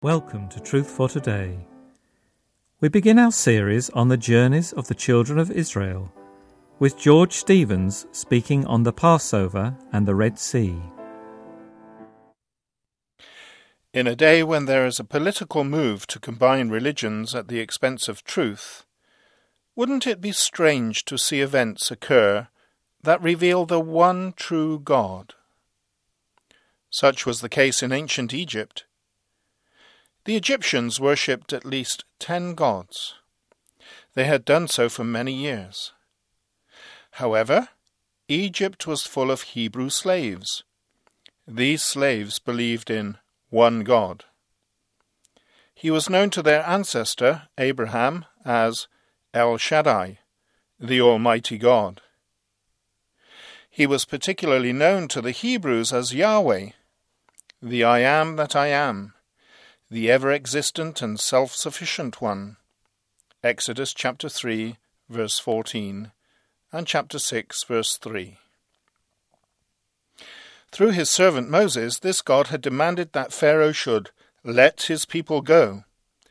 Welcome to Truth for Today. We begin our series on the journeys of the children of Israel, with George Stevens speaking on the Passover and the Red Sea. In a day when there is a political move to combine religions at the expense of truth, wouldn't it be strange to see events occur that reveal the one true God? Such was the case in ancient Egypt. The Egyptians worshipped at least 10 gods. They had done so for many years. However, Egypt was full of Hebrew slaves. These slaves believed in one God. He was known to their ancestor, Abraham, as El Shaddai, the Almighty God. He was particularly known to the Hebrews as Yahweh, the I am that I am, the ever-existent and self-sufficient one. Exodus chapter 3, verse 14, and chapter 6, verse 3. Through his servant Moses, this God had demanded that Pharaoh should let his people go.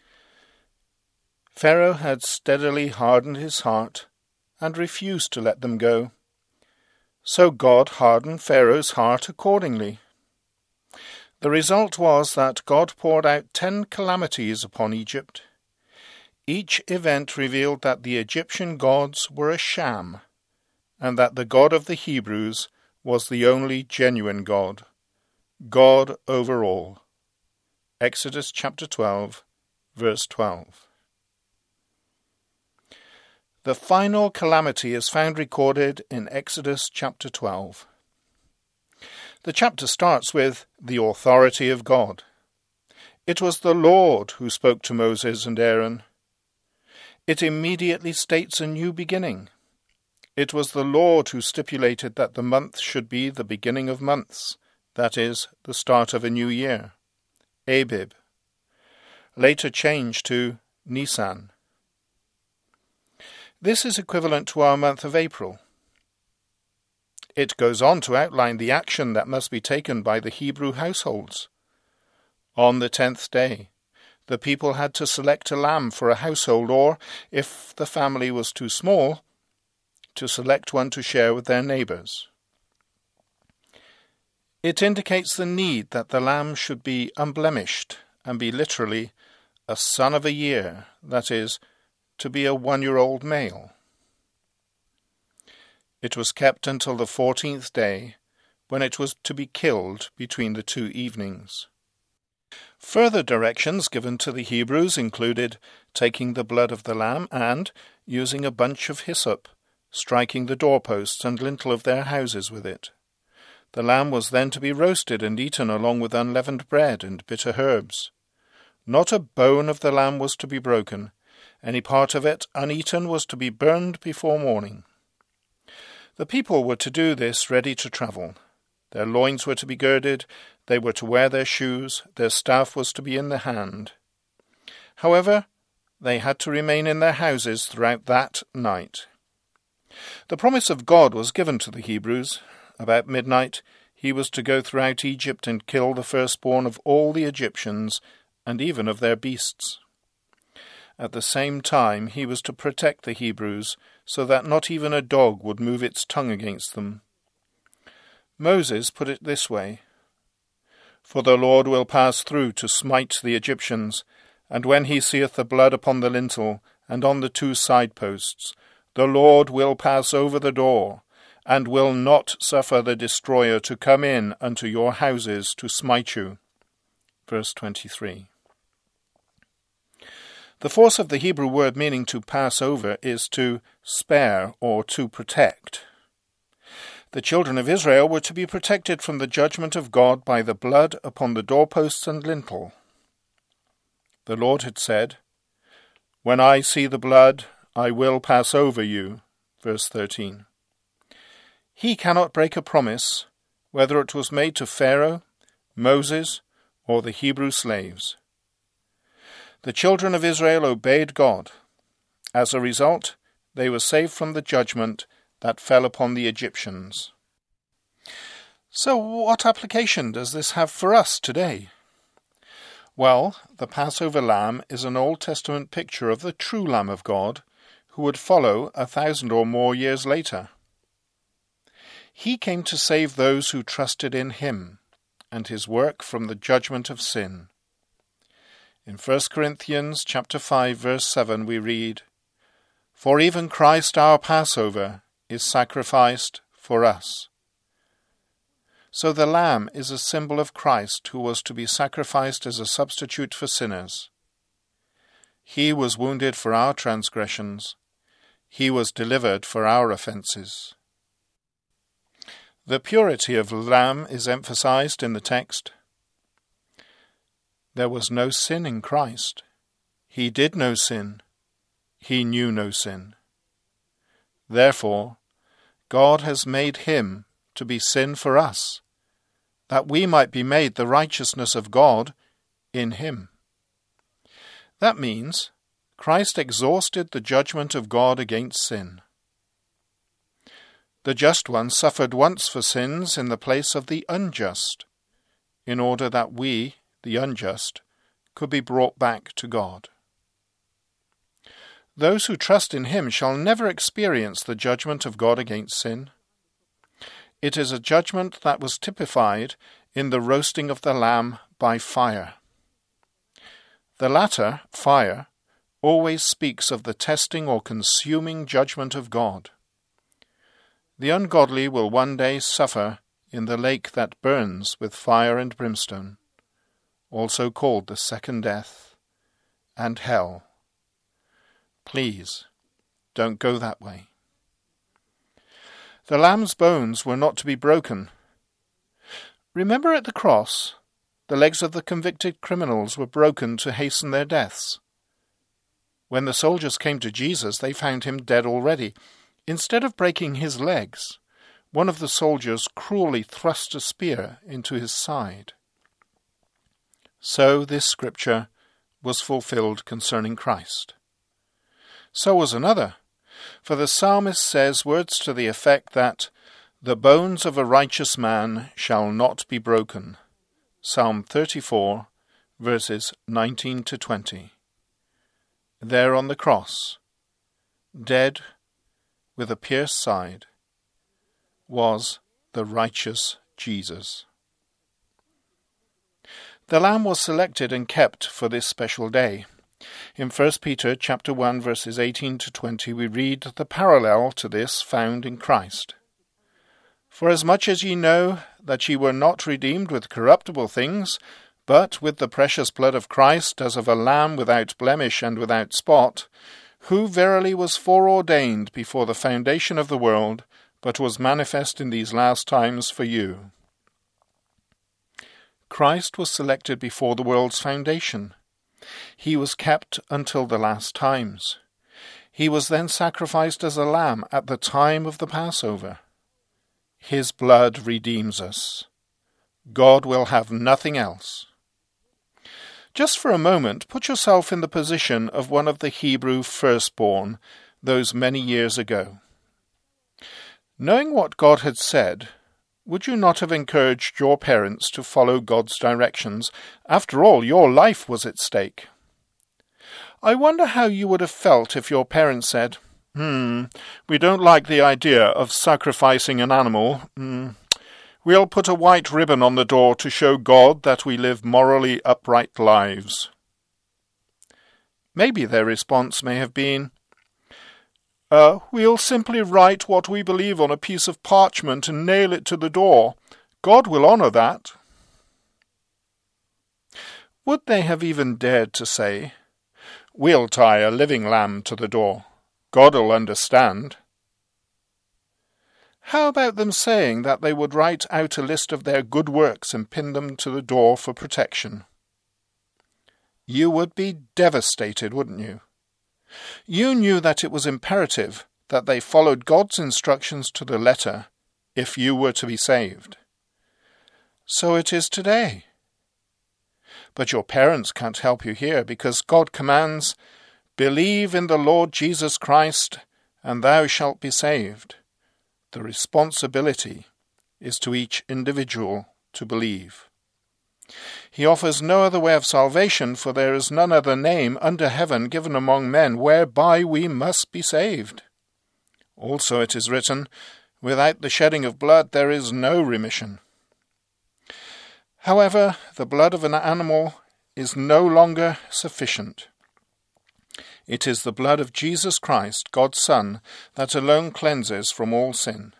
Pharaoh had steadily hardened his heart and refused to let them go. So God hardened Pharaoh's heart accordingly. The result was that God poured out 10 calamities upon Egypt. Each event revealed that the Egyptian gods were a sham, and that the God of the Hebrews was the only genuine God, God over all. Exodus chapter 12, verse 12. The final calamity is found recorded in Exodus chapter 12. The chapter starts with the authority of God. It was the Lord who spoke to Moses and Aaron. It immediately states a new beginning. It was the Lord who stipulated that the month should be the beginning of months, that is, the start of a new year, Abib, later changed to Nisan. This is equivalent to our month of April. It goes on to outline the action that must be taken by the Hebrew households. On the 10th day, the people had to select a lamb for a household, or, if the family was too small, to select one to share with their neighbors. It indicates the need that the lamb should be unblemished and be literally a son of a year, that is, to be a 1-year-old male. It was kept until the 14th day, when it was to be killed between the 2 evenings. Further directions given to the Hebrews included taking the blood of the lamb and, using a bunch of hyssop, striking the doorposts and lintel of their houses with it. The lamb was then to be roasted and eaten along with unleavened bread and bitter herbs. Not a bone of the lamb was to be broken. Any part of it uneaten was to be burned before morning. The people were to do this ready to travel. Their loins were to be girded, they were to wear their shoes, their staff was to be in their hand. However, they had to remain in their houses throughout that night. The promise of God was given to the Hebrews. About midnight, he was to go throughout Egypt and kill the firstborn of all the Egyptians, and even of their beasts. At the same time, he was to protect the Hebrews, so that not even a dog would move its tongue against them. Moses put it this way: "For the Lord will pass through to smite the Egyptians, and when he seeth the blood upon the lintel and on the 2 side posts, the Lord will pass over the door, and will not suffer the destroyer to come in unto your houses to smite you." Verse 23. The force of the Hebrew word meaning to pass over is to spare or to protect. The children of Israel were to be protected from the judgment of God by the blood upon the doorposts and lintel. The Lord had said, "When I see the blood, I will pass over you." Verse 13. He cannot break a promise, whether it was made to Pharaoh, Moses, or the Hebrew slaves. The children of Israel obeyed God. As a result, they were saved from the judgment that fell upon the Egyptians. So what application does this have for us today? Well, the Passover lamb is an Old Testament picture of the true Lamb of God, who would follow 1,000 or more years later. He came to save those who trusted in him and his work from the judgment of sin. In 1 Corinthians chapter 5, verse 7 we read, "For even Christ our Passover is sacrificed for us." So the lamb is a symbol of Christ who was to be sacrificed as a substitute for sinners. He was wounded for our transgressions. He was delivered for our offences. The purity of the lamb is emphasized in the text. There was no sin in Christ. He did no sin. He knew no sin. Therefore, God has made him to be sin for us, that we might be made the righteousness of God in him. That means Christ exhausted the judgment of God against sin. The just one suffered once for sins in the place of the unjust, in order that we, the unjust, could be brought back to God. Those who trust in him shall never experience the judgment of God against sin. It is a judgment that was typified in the roasting of the lamb by fire. The latter, fire, always speaks of the testing or consuming judgment of God. The ungodly will one day suffer in the lake that burns with fire and brimstone, also called the second death, and hell. Please, don't go that way. The lamb's bones were not to be broken. Remember at the cross, the legs of the convicted criminals were broken to hasten their deaths. When the soldiers came to Jesus, they found him dead already. Instead of breaking his legs, one of the soldiers cruelly thrust a spear into his side. So this scripture was fulfilled concerning Christ. So was another, for the psalmist says words to the effect that the bones of a righteous man shall not be broken. Psalm 34, verses 19 to 20. There on the cross, dead with a pierced side, was the righteous Jesus. The lamb was selected and kept for this special day. In 1 Peter chapter 1, verses 18 to 20, we read the parallel to this found in Christ. "For as much as ye know that ye were not redeemed with corruptible things, but with the precious blood of Christ, as of a lamb without blemish and without spot, who verily was foreordained before the foundation of the world, but was manifest in these last times for you." Christ was selected before the world's foundation. He was kept until the last times. He was then sacrificed as a lamb at the time of the Passover. His blood redeems us. God will have nothing else. Just for a moment, put yourself in the position of one of the Hebrew firstborn those many years ago. Knowing what God had said, would you not have encouraged your parents to follow God's directions? After all, your life was at stake. I wonder how you would have felt if your parents said, "We don't like the idea of sacrificing an animal. We'll put a white ribbon on the door to show God that we live morally upright lives." Maybe their response may have been, "We'll simply write what we believe on a piece of parchment and nail it to the door. God will honor that." Would they have even dared to say, "We'll tie a living lamb to the door. God'll understand"? How about them saying that they would write out a list of their good works and pin them to the door for protection? You would be devastated, wouldn't you? You knew that it was imperative that they followed God's instructions to the letter if you were to be saved. So it is today. But your parents can't help you here because God commands, "Believe in the Lord Jesus Christ, and thou shalt be saved." The responsibility is to each individual to believe. He offers no other way of salvation, for there is none other name under heaven given among men whereby we must be saved. Also it is written, without the shedding of blood there is no remission. However, the blood of an animal is no longer sufficient. It is the blood of Jesus Christ, God's Son, that alone cleanses from all sin.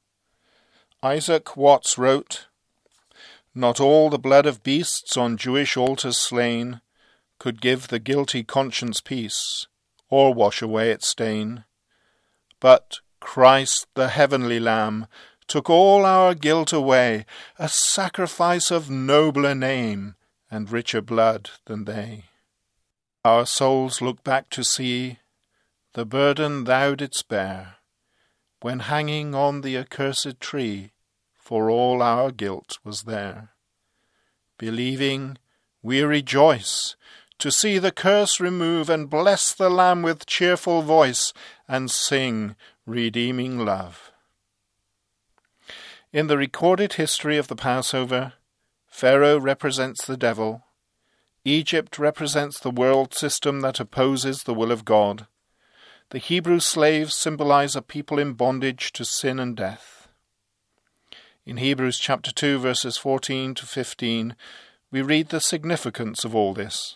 Isaac Watts wrote, "Not all the blood of beasts on Jewish altars slain could give the guilty conscience peace, or wash away its stain. But Christ, the heavenly Lamb, took all our guilt away, a sacrifice of nobler name and richer blood than they. Our souls look back to see the burden thou didst bear, when hanging on the accursed tree, for all our guilt was there. Believing, we rejoice to see the curse remove, and bless the Lamb with cheerful voice, and sing redeeming love." In the recorded history of the Passover, Pharaoh represents the devil, Egypt represents the world system that opposes the will of God, the Hebrew slaves symbolize a people in bondage to sin and death. In Hebrews chapter 2, verses 14 to 15, we read the significance of all this.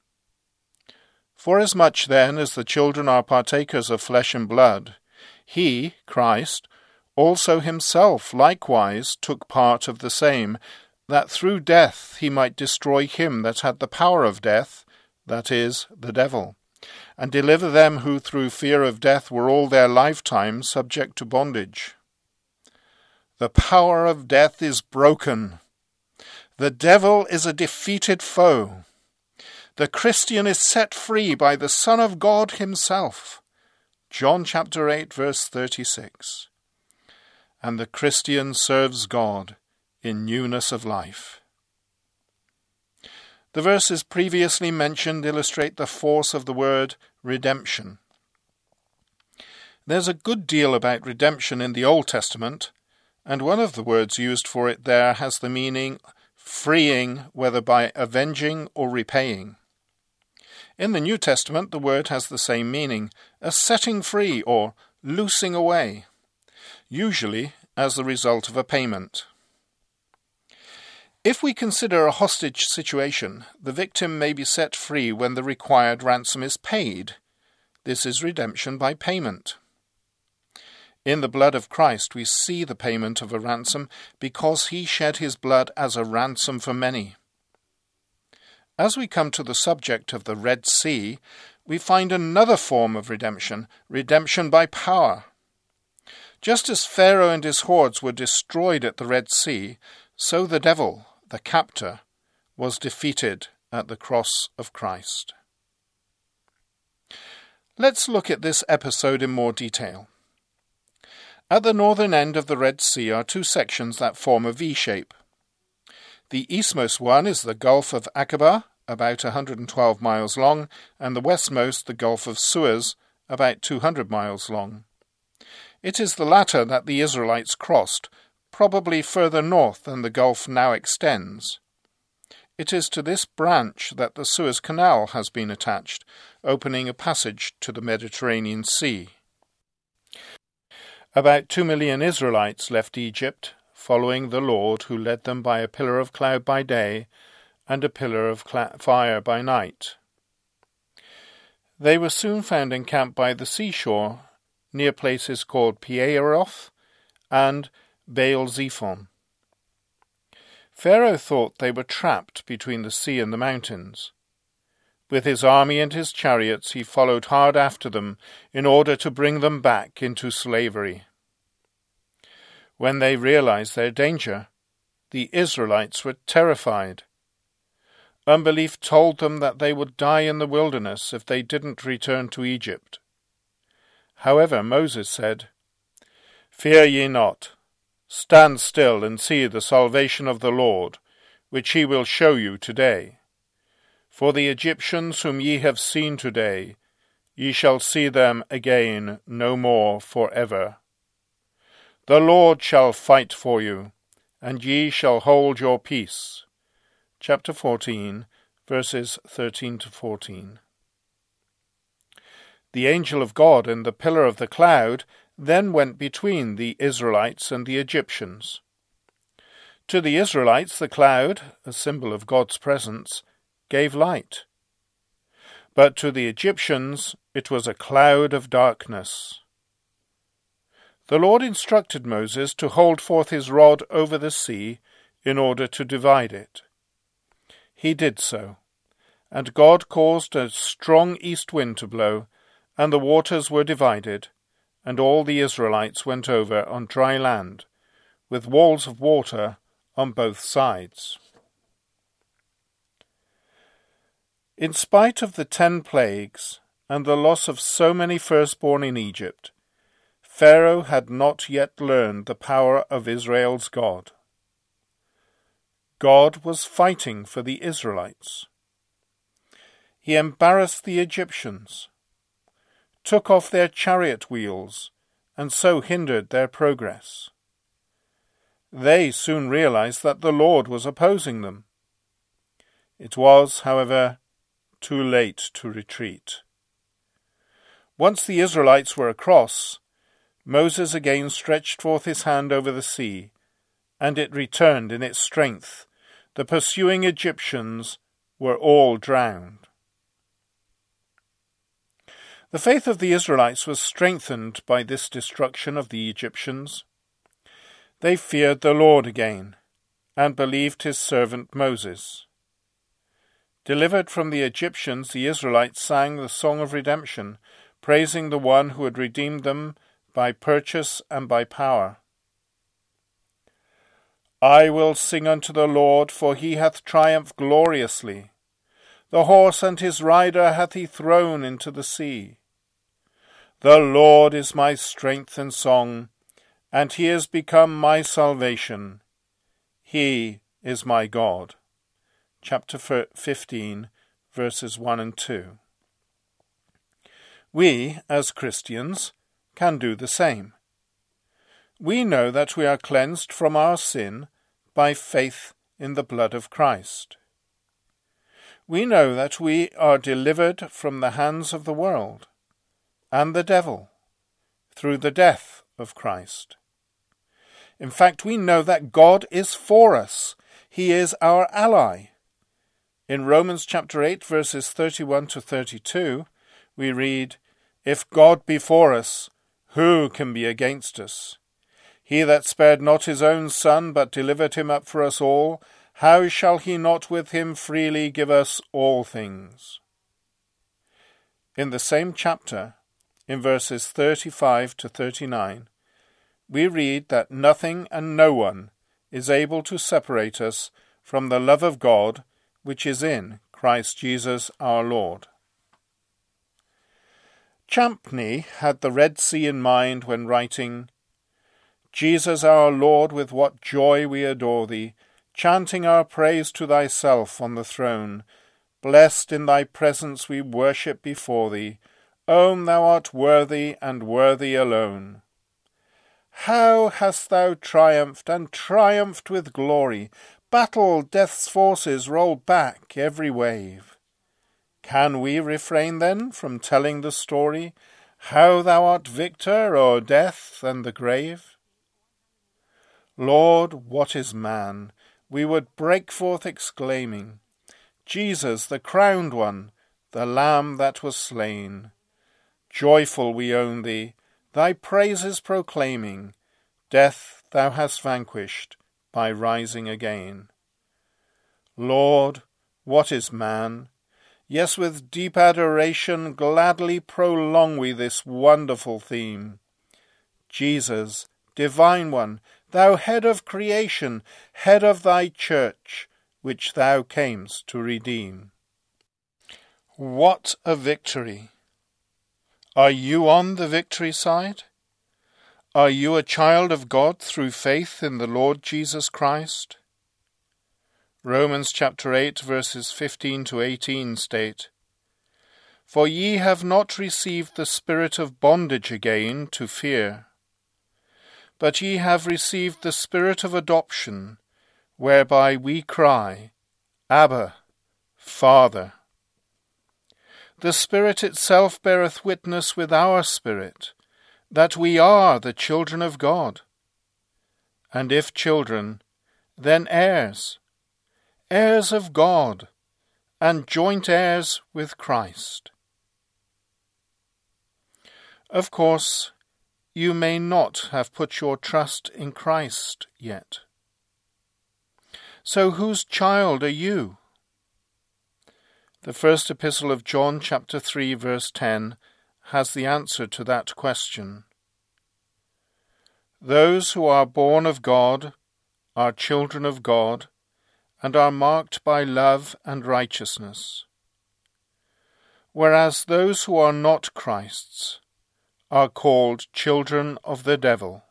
"Forasmuch then as the children are partakers of flesh and blood, he, Christ, also himself likewise took part of the same, that through death he might destroy him that had the power of death, that is, the devil, and deliver them who through fear of death were all their lifetime subject to bondage. The power of death is broken. The devil is a defeated foe. The Christian is set free by the Son of God himself." John chapter 8, verse 36. And the Christian serves God in newness of life. The verses previously mentioned illustrate the force of the word redemption. There's a good deal about redemption in the Old Testament, and one of the words used for it there has the meaning freeing, whether by avenging or repaying. In the New Testament, the word has the same meaning, a setting free or loosing away, usually as the result of a payment. If we consider a hostage situation, the victim may be set free when the required ransom is paid. This is redemption by payment. In the blood of Christ we see the payment of a ransom because he shed his blood as a ransom for many. As we come to the subject of the Red Sea, we find another form of redemption, redemption by power. Just as Pharaoh and his hordes were destroyed at the Red Sea, so the devil, the captor, was defeated at the cross of Christ. Let's look at this episode in more detail. At the northern end of the Red Sea are two sections that form a V-shape. The eastmost one is the Gulf of Aqaba, about 112 miles long, and the westmost the Gulf of Suez, about 200 miles long. It is the latter that the Israelites crossed, probably further north than the Gulf now extends. It is to this branch that the Suez Canal has been attached, opening a passage to the Mediterranean Sea. About 2 million Israelites left Egypt, following the Lord, who led them by a pillar of cloud by day and a pillar of fire by night. They were soon found encamped by the seashore, near places called Pieroth and Baal-zephon. Pharaoh thought they were trapped between the sea and the mountains. With his army and his chariots he followed hard after them in order to bring them back into slavery. When they realized their danger, the Israelites were terrified. Unbelief told them that they would die in the wilderness if they didn't return to Egypt. However, Moses said, "Fear ye not. Stand still and see the salvation of the Lord, which he will show you today. For the Egyptians whom ye have seen today, ye shall see them again no more forever. The Lord shall fight for you, and ye shall hold your peace. chapter 14, verses 13 to 14. The angel of God in the pillar of the cloud then went between the Israelites and the Egyptians. To the Israelites the cloud, a symbol of God's presence, gave light. But to the Egyptians it was a cloud of darkness. The Lord instructed Moses to hold forth his rod over the sea in order to divide it. He did so, and God caused a strong east wind to blow, and the waters were divided, and all the Israelites went over on dry land, with walls of water on both sides. In spite of the 10 plagues and the loss of so many firstborn in Egypt, Pharaoh had not yet learned the power of Israel's God. God was fighting for the Israelites. He embarrassed the Egyptians, took off their chariot wheels, and so hindered their progress. They soon realized that the Lord was opposing them. It was, however, too late to retreat. Once the Israelites were across, Moses again stretched forth his hand over the sea, and it returned in its strength. The pursuing Egyptians were all drowned. The faith of the Israelites was strengthened by this destruction of the Egyptians. They feared the Lord again, and believed his servant Moses. Delivered from the Egyptians, the Israelites sang the song of redemption, praising the one who had redeemed them by purchase and by power. I will sing unto the Lord, for he hath triumphed gloriously. The horse and his rider hath he thrown into the sea. The Lord is my strength and song, and he is become my salvation. He is my God. Chapter 15, verses 1 and 2. We, as Christians, can do the same. We know that we are cleansed from our sin by faith in the blood of Christ. We know that we are delivered from the hands of the world and the devil through the death of Christ. In fact, we know that God is for us. He is our ally. In Romans chapter 8, verses 31 to 32, we read, If God be for us, who can be against us? He that spared not his own Son, but delivered him up for us all, how shall he not with him freely give us all things? In the same chapter, in verses 35 to 39, we read that nothing and no one is able to separate us from the love of God which is in Christ Jesus our Lord. Champney had the Red Sea in mind when writing, Jesus our Lord, with what joy we adore thee, chanting our praise to thyself on the throne. Blessed in thy presence we worship before thee. Own thou art worthy, and worthy alone. How hast thou triumphed, and triumphed with glory! Battle, death's forces roll back every wave. Can we refrain then from telling the story, how thou art victor o'er death and the grave? Lord, what is man? We would break forth exclaiming, Jesus, the crowned one, the Lamb that was slain. Joyful we own thee, thy praises proclaiming, death thou hast vanquished by rising again. Lord, what is man? Yes, with deep adoration gladly prolong we this wonderful theme. Jesus, divine one, thou head of creation, head of thy church, which thou camest to redeem. What a victory! Are you on the victory side? Are you a child of God through faith in the Lord Jesus Christ? Romans chapter 8, verses 15 to 18 state, For ye have not received the spirit of bondage again to fear, but ye have received the spirit of adoption, whereby we cry, Abba, Father. The Spirit itself beareth witness with our spirit, that we are the children of God. And if children, then heirs, heirs of God, and joint heirs with Christ. Of course, you may not have put your trust in Christ yet. So whose child are you? The first epistle of John, chapter 3, verse 10, has the answer to that question. Those who are born of God are children of God, and are marked by love and righteousness, whereas those who are not Christ's are called children of the devil.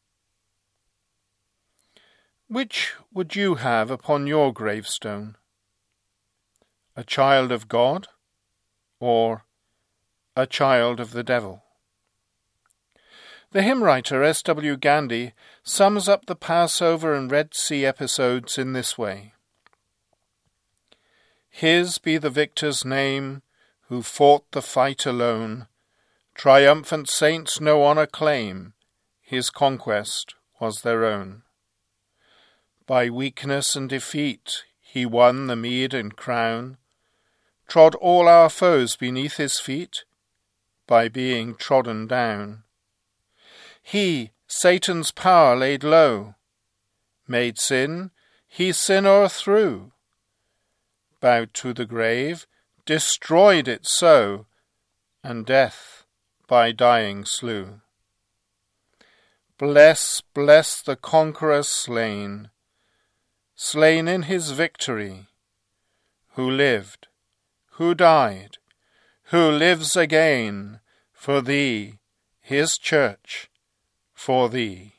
Which would you have upon your gravestone? A child of God, or a child of the devil? The hymn writer S.W. Gandhi sums up the Passover and Red Sea episodes in this way. His be the victor's name, who fought the fight alone. Triumphant saints no honour claim, his conquest was their own. By weakness and defeat he won the meed and crown, trod all our foes beneath his feet, by being trodden down. He Satan's power laid low, made sin, he sin o'erthrew, bowed to the grave, destroyed it so, and death by dying slew. Bless, bless the conqueror slain, slain in his victory, who lived, who died, who lives again, for thee, his church, for thee.